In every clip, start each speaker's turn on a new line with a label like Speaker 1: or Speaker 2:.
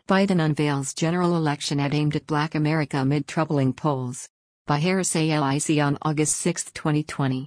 Speaker 1: Biden unveils general election ad aimed at Black America amid troubling polls. By Harris ALIC on August 6, 2020.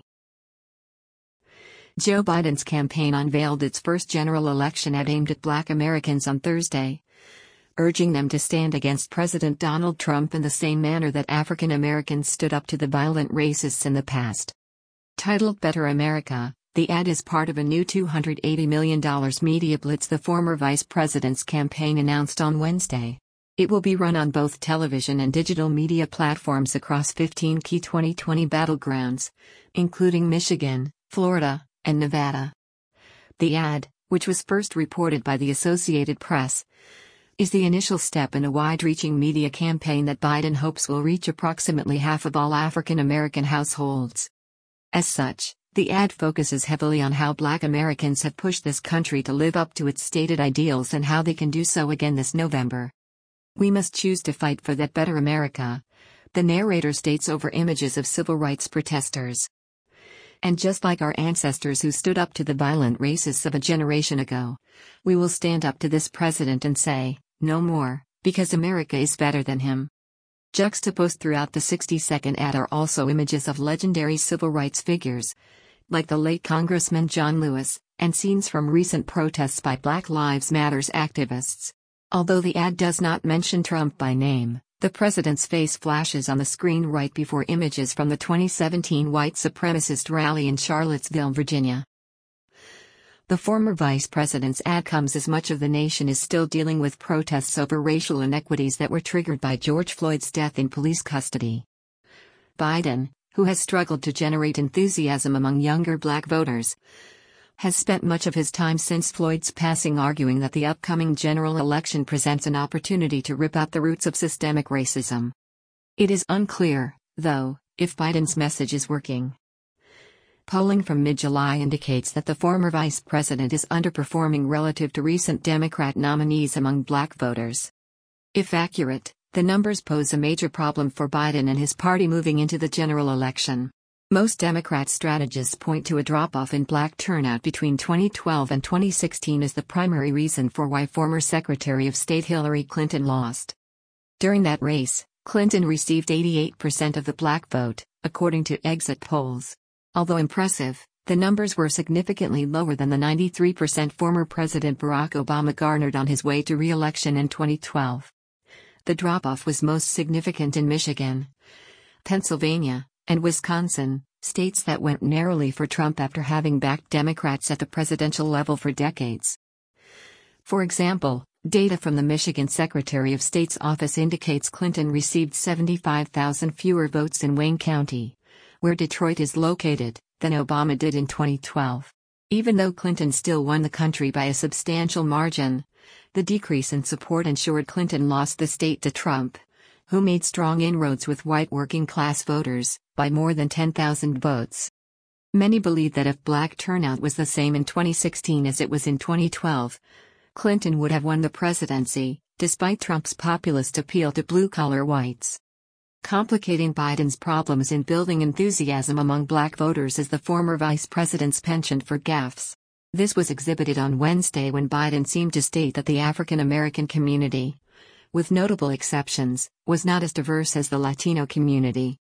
Speaker 1: Joe Biden's campaign unveiled its first general election ad aimed at Black Americans on Thursday, urging them to stand against President Donald Trump in the same manner that African Americans stood up to the violent racists in the past. Titled Better America, the ad is part of a new $280 million media blitz the former vice president's campaign announced on Wednesday. It will be run on both television and digital media platforms across 15 key 2020 battlegrounds, including Michigan, Florida, and Nevada. The ad, which was first reported by the Associated Press, is the initial step in a wide-reaching media campaign that Biden hopes will reach approximately half of all African American households. As such, the ad focuses heavily on how Black Americans have pushed this country to live up to its stated ideals and how they can do so again this November. "We must choose to fight for that better America," the narrator states over images of civil rights protesters. "And just like our ancestors who stood up to the violent racists of a generation ago, we will stand up to this president and say, 'No more,' because America is better than him." Juxtaposed throughout the 60-second ad are also images of legendary civil rights figures, like the late Congressman John Lewis, and scenes from recent protests by Black Lives Matter activists. Although the ad does not mention Trump by name, the president's face flashes on the screen right before images from the 2017 white supremacist rally in Charlottesville, Virginia. The former vice president's ad comes as much of the nation is still dealing with protests over racial inequities that were triggered by George Floyd's death in police custody. Biden, who has struggled to generate enthusiasm among younger Black voters, has spent much of his time since Floyd's passing arguing that the upcoming general election presents an opportunity to rip out the roots of systemic racism. It is unclear, though, if Biden's message is working. Polling from mid-July indicates that the former vice president is underperforming relative to recent Democrat nominees among Black voters. If accurate, the numbers pose a major problem for Biden and his party moving into the general election. Most Democrat strategists point to a drop-off in Black turnout between 2012 and 2016 as the primary reason for why former Secretary of State Hillary Clinton lost. During that race, Clinton received 88% of the Black vote, according to exit polls. Although impressive, the numbers were significantly lower than the 93% former President Barack Obama garnered on his way to re-election in 2012. The drop-off was most significant in Michigan, Pennsylvania, and Wisconsin, states that went narrowly for Trump after having backed Democrats at the presidential level for decades. For example, data from the Michigan Secretary of State's office indicates Clinton received 75,000 fewer votes in Wayne County, where Detroit is located, than Obama did in 2012. Even though Clinton still won the country by a substantial margin, the decrease in support ensured Clinton lost the state to Trump, who made strong inroads with white working-class voters, by more than 10,000 votes. Many believe that if Black turnout was the same in 2016 as it was in 2012, Clinton would have won the presidency, despite Trump's populist appeal to blue-collar whites. Complicating Biden's problems in building enthusiasm among Black voters is the former vice president's penchant for gaffes. This was exhibited on Wednesday when Biden seemed to state that the African American community, with notable exceptions, was not as diverse as the Latino community.